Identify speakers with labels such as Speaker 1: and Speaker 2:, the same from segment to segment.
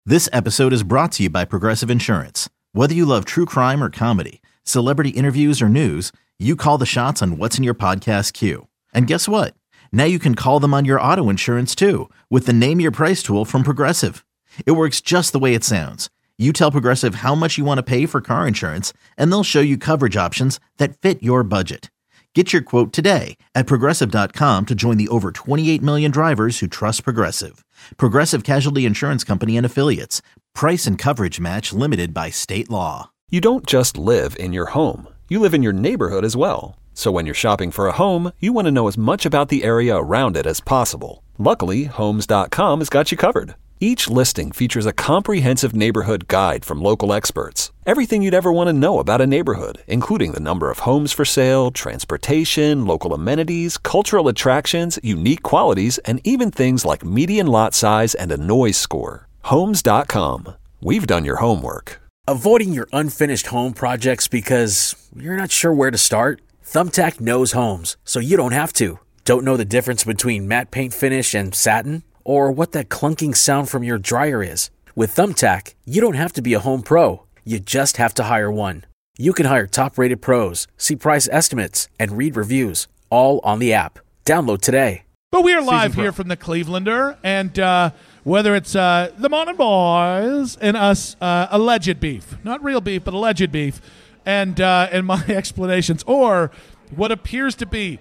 Speaker 1: This episode is brought to you by Progressive Insurance. Whether you love true crime or comedy, celebrity interviews or news, you call the shots on what's in your podcast queue. And guess what? Now you can call them on your auto insurance too with the Name Your Price tool from Progressive. It works just the way it sounds. You tell Progressive how much you want to pay for car insurance, and they'll show you coverage options that fit your budget. Get your quote today at Progressive.com to join the over 28 million drivers who trust Progressive. Progressive Casualty Insurance Company and Affiliates. Price and coverage match limited by state law.
Speaker 2: You don't just live in your home. You live in your neighborhood as well. So when you're shopping for a home, you want to know as much about the area around it as possible. Luckily, Homes.com has got you covered. Each listing features a comprehensive neighborhood guide from local experts. Everything you'd ever want to know about a neighborhood, including the number of homes for sale, transportation, local amenities, cultural attractions, unique qualities, and even things like median lot size and a noise score. Homes.com. We've done your homework.
Speaker 3: Avoiding your unfinished home projects because you're not sure where to start? Thumbtack knows homes, so you don't have to. Don't know the difference between matte paint finish and satin? Or what that clunking sound from your dryer is? With Thumbtack, you don't have to be a home pro. You just have to hire one. You can hire top-rated pros, see price estimates, and read reviews, all on the app. Download today.
Speaker 4: But we are live here from the Clevelander, and whether it's the Morning Boys and us, alleged beef, not real beef, but alleged beef, and my explanations, or what appears to be,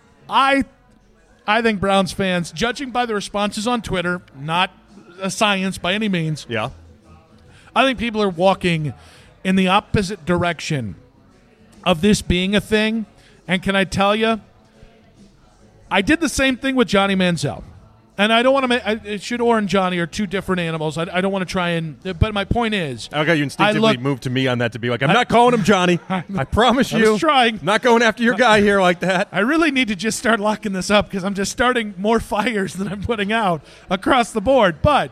Speaker 4: I think Browns fans, judging by the responses on Twitter, not a science by any means.
Speaker 5: Yeah.
Speaker 4: I think people are walking in the opposite direction of this being a thing. And can I tell you, I did the same thing with Johnny Manziel. And I don't want to make Shedeur and Johnny are two different animals. I don't want to try and – but my point is –
Speaker 5: I got you instinctively moved to me on that to be like, I'm not calling him Johnny. I promise you.
Speaker 4: I was trying.
Speaker 5: Not going after your guy here like that.
Speaker 4: I really need to just start locking this up because I'm just starting more fires than I'm putting out across the board. But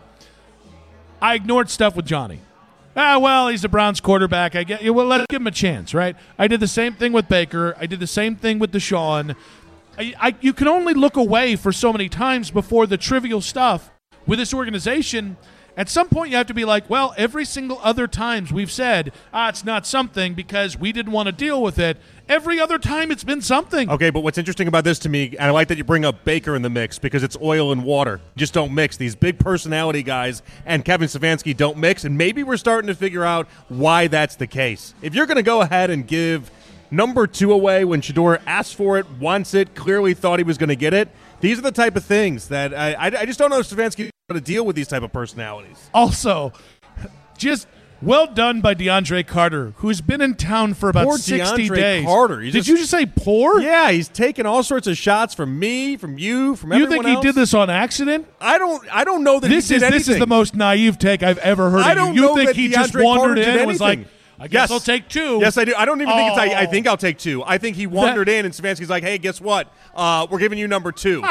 Speaker 4: I ignored stuff with Johnny. Well, he's the Browns quarterback. I get you. Well, let's give him a chance, right? I did the same thing with Baker. I did the same thing with Deshaun. You can only look away for so many times before the trivial stuff with this organization. At some point, you have to be like, well, every single other times we've said, it's not something because we didn't want to deal with it. Every other time it's been something.
Speaker 5: Okay, but what's interesting about this to me, and I like that you bring up Baker in the mix because it's oil and water. Just don't mix. These big personality guys and Kevin Stefanski don't mix, and maybe we're starting to figure out why that's the case. If you're going to go ahead and give number 2 away when Shedeur asked for it, wants it, clearly thought he was going to get it. These are the type of things that I just don't know if Stefanski how to deal with these type of personalities.
Speaker 4: Also, just well done by DeAndre Carter, who's been in town for about
Speaker 5: poor
Speaker 4: 60
Speaker 5: DeAndre
Speaker 4: days.
Speaker 5: Carter.
Speaker 4: Did you just say poor?
Speaker 5: Yeah, he's taking all sorts of shots from me, from you, from everyone else.
Speaker 4: You think he did this on accident?
Speaker 5: I don't know that he did anything.
Speaker 4: This is the most naive take I've ever heard of you. You think he just wandered in and was like, I guess I'll take 2.
Speaker 5: Yes, I do. I don't even think it's I think I'll take 2. I think he wandered in and Stefanski's like, hey, guess what? We're giving you number 2.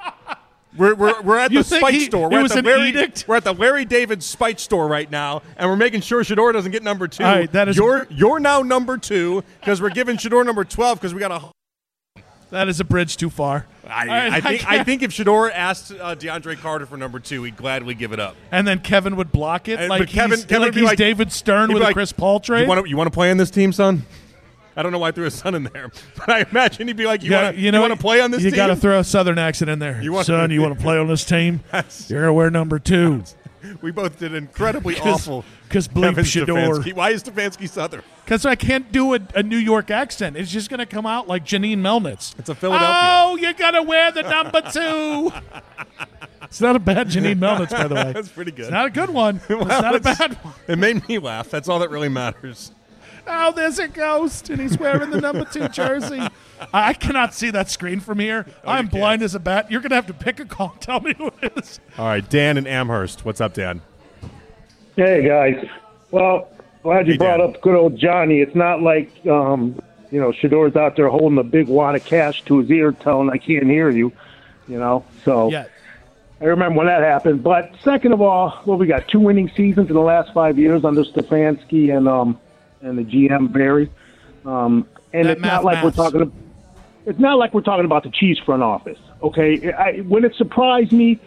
Speaker 5: We're at the Spite store. We're at the Larry David Spite store right now, and we're making sure Shedeur doesn't get number 2.
Speaker 4: All right, that is
Speaker 5: you're now number 2 because we're giving Shedeur number 12 because we got a.
Speaker 4: That is a bridge too far.
Speaker 5: I think if Shedeur asked DeAndre Carter for number 2, he'd gladly give it up.
Speaker 4: And then Kevin would block it
Speaker 5: Kevin would be
Speaker 4: he's
Speaker 5: like
Speaker 4: David Stern with a Chris Paul trade.
Speaker 5: You want to play on this team, son? I don't know why I threw a son in there, but I imagine he'd be like, you want to play on this team?
Speaker 4: You got to throw a Southern accent in there. You want to play on this team? You're going to wear number 2.
Speaker 5: We both did incredibly awful.
Speaker 4: Because bleep Shedeur.
Speaker 5: Why is Stefanski Southern?
Speaker 4: Because I can't do a New York accent. It's just going to come out like Janine Melnitz.
Speaker 5: It's a Philadelphia.
Speaker 4: Oh, you got to wear the number 2. It's not a bad Janine Melnitz, by the way.
Speaker 5: That's pretty good.
Speaker 4: It's not a good one. It's not a bad one.
Speaker 5: It made me laugh. That's all that really matters.
Speaker 4: Oh, there's a ghost, and he's wearing the number 2 jersey. I cannot see that screen from here. I'm blind as a bat. You're going to have to pick a call. Tell me who it is.
Speaker 5: All right, Dan in Amherst. What's up, Dan?
Speaker 6: Hey, guys. Well, glad you brought up good old Johnny. It's not like, Shedeur's out there holding a big wad of cash to his ear telling I can't hear you, So
Speaker 4: yeah.
Speaker 6: I remember when that happened. But second of all, we got 2 winning seasons in the last 5 years under Stefanski and the GM Barry. And it's not like we're talking. It's not like we're talking about the Chiefs front office. Okay, when it surprised me,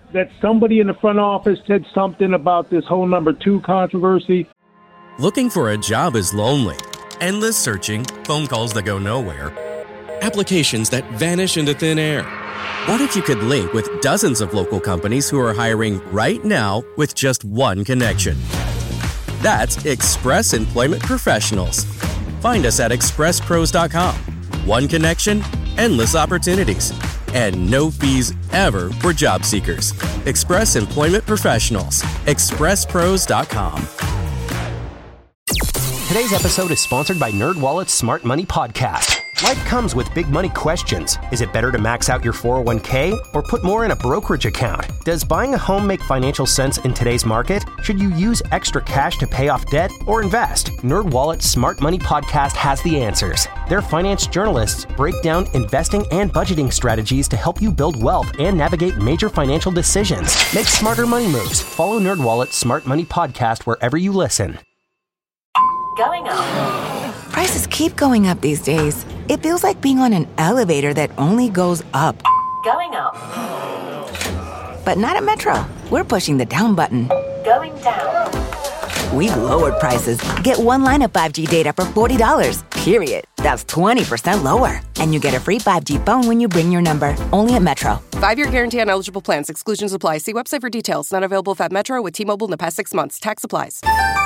Speaker 6: that somebody in the front office said something about this whole number 2 controversy.
Speaker 7: Looking for a job is lonely. Endless searching, phone calls that go nowhere, applications that vanish into thin air. What if you could link with dozens of local companies who are hiring right now with just one connection? That's Express Employment Professionals. Find us at expresspros.com. One connection, endless opportunities, and no fees ever for job seekers. Express Employment Professionals. expresspros.com.
Speaker 8: Today's episode is sponsored by NerdWallet's Smart Money Podcast. Life comes with big money questions. Is it better to max out your 401k or put more in a brokerage account? Does buying a home make financial sense in today's market? Should you use extra cash to pay off debt or invest? NerdWallet's Smart Money Podcast has the answers. Their finance journalists break down investing and budgeting strategies to help you build wealth and navigate major financial decisions. Make smarter money moves. Follow NerdWallet's Smart Money Podcast wherever you listen.
Speaker 9: Going up. Prices keep going up these days. It feels like being on an elevator that only goes up. Going up. But not at Metro. We're pushing the down button. Going down. We've lowered prices. Get one line of 5G data for $40, period. That's 20% lower. And you get a free 5G phone when you bring your number. Only at Metro.
Speaker 10: 5-year guarantee on eligible plans. Exclusions apply. See website for details. Not available at Metro with T-Mobile in the past 6 months. Tax applies.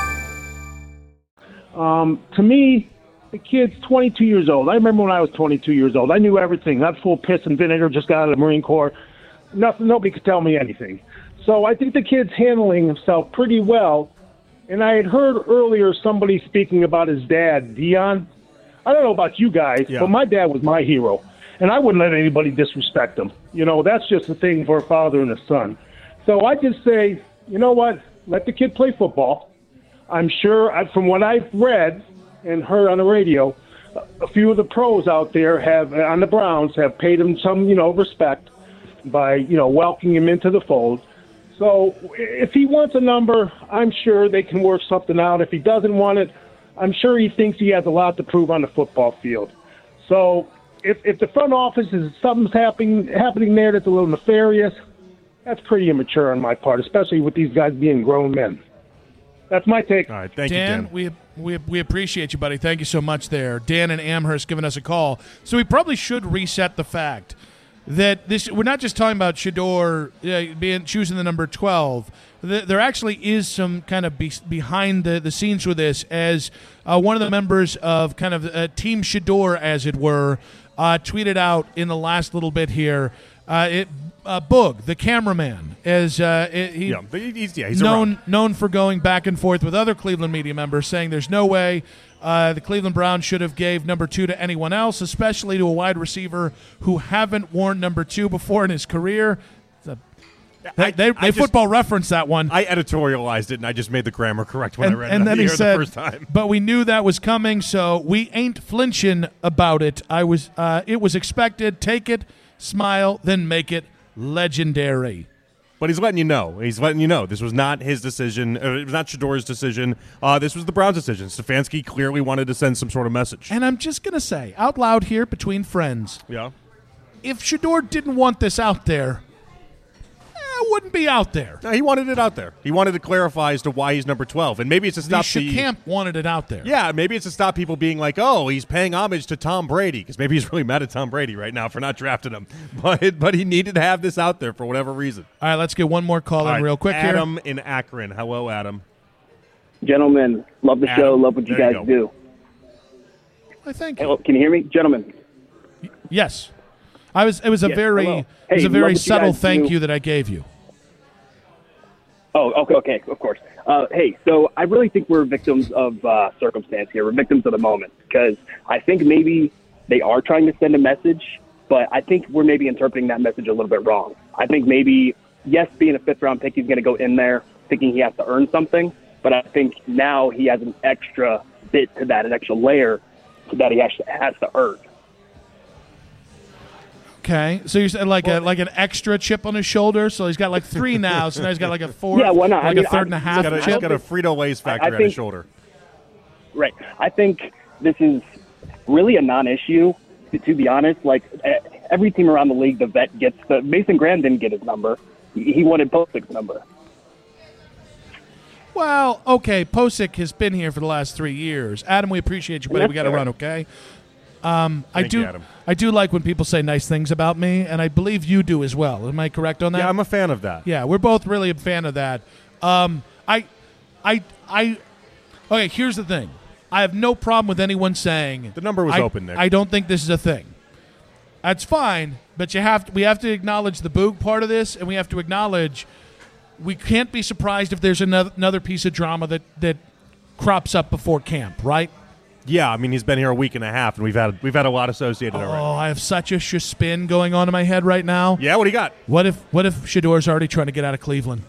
Speaker 6: To me, the kid's 22 years old. I remember when I was 22 years old. I knew everything. Not full piss and vinegar, just got out of the Marine Corps. Nobody could tell me anything. So I think the kid's handling himself pretty well. And I had heard earlier somebody speaking about his dad, Dion. I don't know about you guys, but my dad was my hero. And I wouldn't let anybody disrespect him. You know, that's just a thing for a father and a son. So I just say, you know what? Let the kid play football. I'm sure, from what I've read and heard on the radio, a few of the pros out there on the Browns have paid him some, respect by, welcoming him into the fold. So if he wants a number, I'm sure they can work something out. If he doesn't want it, I'm sure he thinks he has a lot to prove on the football field. So if the front office is something's happening there that's a little nefarious, that's pretty immature on my part, especially with these guys being grown men. That's my take.
Speaker 5: All right, thank
Speaker 4: Dan,
Speaker 5: you, Dan.
Speaker 4: We appreciate you, buddy. Thank you so much there. Dan in Amherst giving us a call. So we probably should reset the fact that we're not just talking about Shedeur choosing the number 12. There actually is some kind of behind the scenes with this, as one of the members of kind of Team Shedeur, as it were, tweeted out in the last little bit here. Boog, the cameraman, he's known for going back and forth with other Cleveland media members, saying there's no way the Cleveland Browns should have gave number 2 to anyone else, especially to a wide receiver who haven't worn number 2 before in his career. They football referenced that one.
Speaker 5: I editorialized it, and I just made the grammar correct when I read it
Speaker 4: and then he said,
Speaker 5: the first time.
Speaker 4: But we knew that was coming, so we ain't flinching about it. It was expected. Take it, smile, then make it legendary.
Speaker 5: But he's letting you know. This was not his decision. It was not Shedeur's decision. This was the Browns' decision. Stefanski clearly wanted to send some sort of message.
Speaker 4: And I'm just going to say, out loud here between friends, if Shedeur didn't want this out there, it wouldn't be out there.
Speaker 5: No, he wanted it out there. He wanted to clarify as to why he's number 12. And maybe it's to stop
Speaker 4: Camp wanted it out there.
Speaker 5: Yeah, maybe it's to stop people being like, oh, he's paying homage to Tom Brady, because maybe he's really mad at Tom Brady right now for not drafting him. But he needed to have this out there for whatever reason.
Speaker 4: All right, let's get one more call in real quick here.
Speaker 5: Adam in Akron. Hello, Adam.
Speaker 11: Gentlemen, love the show. Love what you guys do.
Speaker 4: I thank
Speaker 11: you. Can you hear me? Gentlemen.
Speaker 4: Yes. It was a very subtle thank you that I gave you.
Speaker 11: Oh, okay, of course. Hey, so I really think we're victims of circumstance here. We're victims of the moment, because I think maybe they are trying to send a message, but I think we're maybe interpreting that message a little bit wrong. I think maybe, yes, being a fifth-round pick, he's going to go in there thinking he has to earn something, but I think now he has an extra bit to that, an extra layer that he actually has to earn.
Speaker 4: Okay, so you said like an extra chip on his shoulder, so he's got like 3 now, so now he's got like a 4,
Speaker 11: yeah, why not?
Speaker 4: like a third and a half chip.
Speaker 5: He's got a Frito-Lay's factory on his shoulder.
Speaker 11: Right. I think this is really a non-issue, to be honest. Like, every team around the league, the vet gets Mason Graham didn't get his number. He wanted Postic's number.
Speaker 4: Well, okay, Posick has been here for the last 3 years. Adam, we appreciate you, buddy. We got to run, okay? I do like when people say nice things about me, and I believe you do as well. Am I correct on that?
Speaker 5: Yeah, I'm a fan of that.
Speaker 4: Yeah, we're both really a fan of that. Okay, here's the thing. I have no problem with anyone saying
Speaker 5: the number was open, Nick.
Speaker 4: I don't think this is a thing. That's fine, but we have to acknowledge the Boog part of this, and we have to acknowledge we can't be surprised if there's another piece of drama that crops up before camp, right?
Speaker 5: Yeah, I mean he's been here a week and a half, and we've had a lot associated already.
Speaker 4: Oh, I have such a spin going on in my head right now.
Speaker 5: Yeah, what do you got?
Speaker 4: What if Shedor's already trying to get out of Cleveland?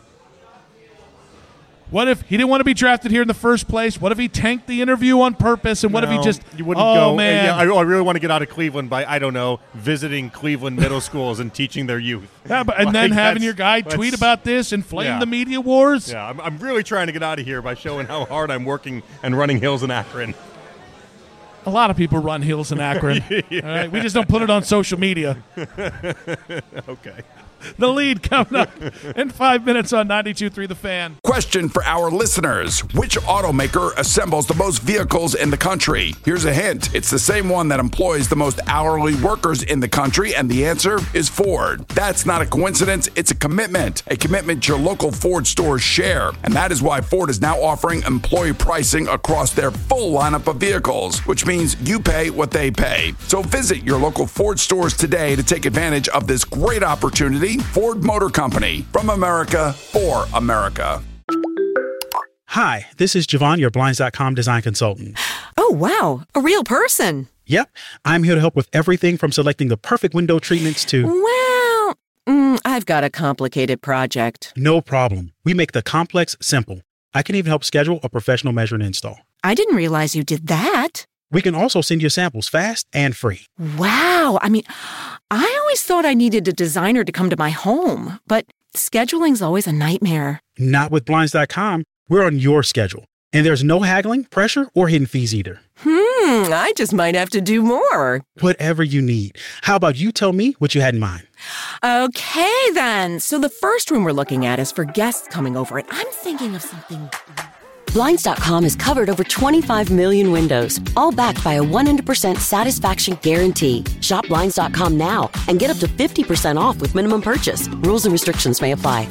Speaker 4: What if he didn't want to be drafted here in the first place? What if he tanked the interview on purpose? And what if he just
Speaker 5: you wouldn't go?
Speaker 4: Man,
Speaker 5: yeah, I really want to get out of Cleveland by visiting Cleveland middle schools and teaching their youth.
Speaker 4: Yeah, and then having your guy tweet about this, inflame the media wars.
Speaker 5: Yeah, I'm really trying to get out of here by showing how hard I'm working and running hills in Akron.
Speaker 4: A lot of people run hills in Akron.
Speaker 5: Yeah.
Speaker 4: All right? We just don't put it on social media.
Speaker 5: Okay.
Speaker 4: The Lead coming up in 5 minutes on 92.3 The Fan.
Speaker 12: Question for our listeners. Which automaker assembles the most vehicles in the country? Here's a hint. It's the same one that employs the most hourly workers in the country, and the answer is Ford. That's not a coincidence. It's a commitment your local Ford stores share. And that is why Ford is now offering employee pricing across their full lineup of vehicles, which means you pay what they pay. So visit your local Ford stores today to take advantage of this great opportunity. Ford Motor Company, from America for America.
Speaker 13: Hi, this is Javon, your Blinds.com design consultant.
Speaker 14: Oh, wow, a real person.
Speaker 13: Yep, I'm here to help with everything from selecting the perfect window treatments to...
Speaker 14: Well, I've got a complicated project.
Speaker 13: No problem. We make the complex simple. I can even help schedule a professional measure and install.
Speaker 14: I didn't realize you did that.
Speaker 13: We can also send you samples fast and free.
Speaker 14: Wow. I mean, I always thought I needed a designer to come to my home, but scheduling's always a nightmare.
Speaker 13: Not with Blinds.com. We're on your schedule. And there's no haggling, pressure, or hidden fees either.
Speaker 14: I just might have to do more.
Speaker 13: Whatever you need. How about you tell me what you had in mind?
Speaker 14: Okay, then. So the first room we're looking at is for guests coming over, and I'm thinking of something...
Speaker 15: Blinds.com has covered over 25 million windows, all backed by a 100% satisfaction guarantee. Shop Blinds.com now and get up to 50% off with minimum purchase. Rules and restrictions may apply.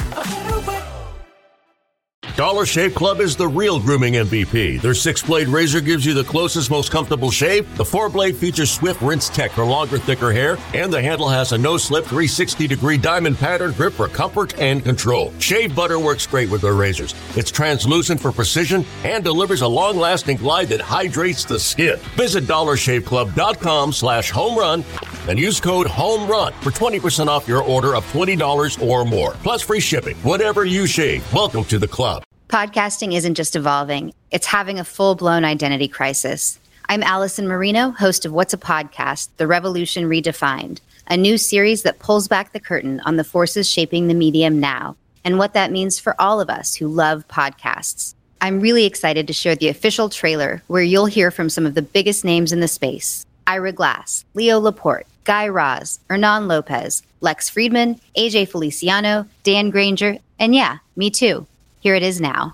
Speaker 16: Dollar Shave Club is the real grooming MVP. Their 6-blade razor gives you the closest, most comfortable shave. The 4-blade features swift rinse tech for longer, thicker hair, and the handle has a no-slip 360-degree diamond pattern grip for comfort and control. Shave butter works great with their razors. It's translucent for precision and delivers a long-lasting glide that hydrates the skin. Visit DollarShaveClub.com/homerun and use code HOMERUN for 20% off your order of $20 or more, plus free shipping. Whatever you shave, welcome to the club.
Speaker 17: Podcasting isn't just evolving, it's having a full-blown identity crisis. I'm Allison Marino, host of What's a Podcast? The Revolution Redefined, a new series that pulls back the curtain on the forces shaping the medium now and what that means for all of us who love podcasts. I'm really excited to share the official trailer where you'll hear from some of the biggest names in the space. Ira Glass, Leo Laporte, Guy Raz, Hernan Lopez, Lex Friedman, AJ Feliciano, Dan Granger, and yeah, me too. Here it is now.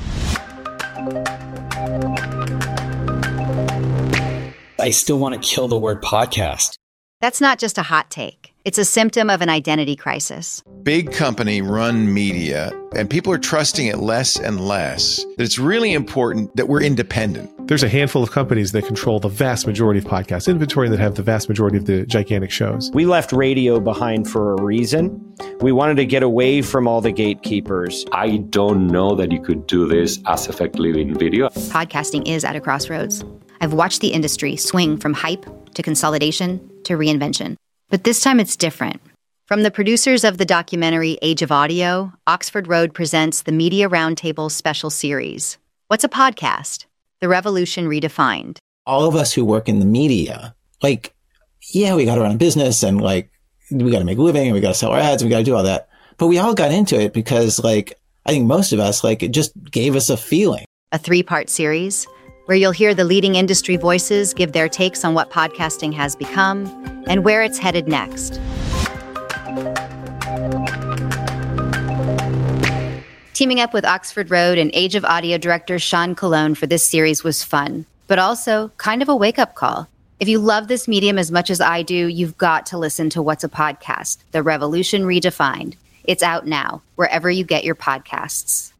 Speaker 18: I still want to kill the word podcast.
Speaker 17: That's not just a hot take. It's a symptom of an identity crisis.
Speaker 19: Big company run media, and people are trusting it less and less. It's really important that we're independent.
Speaker 20: There's a handful of companies that control the vast majority of podcast inventory that have the vast majority of the gigantic shows.
Speaker 21: We left radio behind for a reason. We wanted to get away from all the gatekeepers.
Speaker 22: I don't know that you could do this as effectively in video.
Speaker 17: Podcasting is at a crossroads. I've watched the industry swing from hype to consolidation to reinvention. But this time it's different. From the producers of the documentary Age of Audio, Oxford Road presents the Media Roundtable special series. What's a podcast? The Revolution Redefined.
Speaker 23: All of us who work in the media, we got to run a business and we got to make a living and we got to sell our ads and we got to do all that. But we all got into it because I think most of us, it just gave us a feeling.
Speaker 17: A 3-part series where you'll hear the leading industry voices give their takes on what podcasting has become and where it's headed next. Teaming up with Oxford Road and Age of Audio director Sean Colon for this series was fun, but also kind of a wake-up call. If you love this medium as much as I do, you've got to listen to What's a Podcast? The Revolution Redefined. It's out now, wherever you get your podcasts.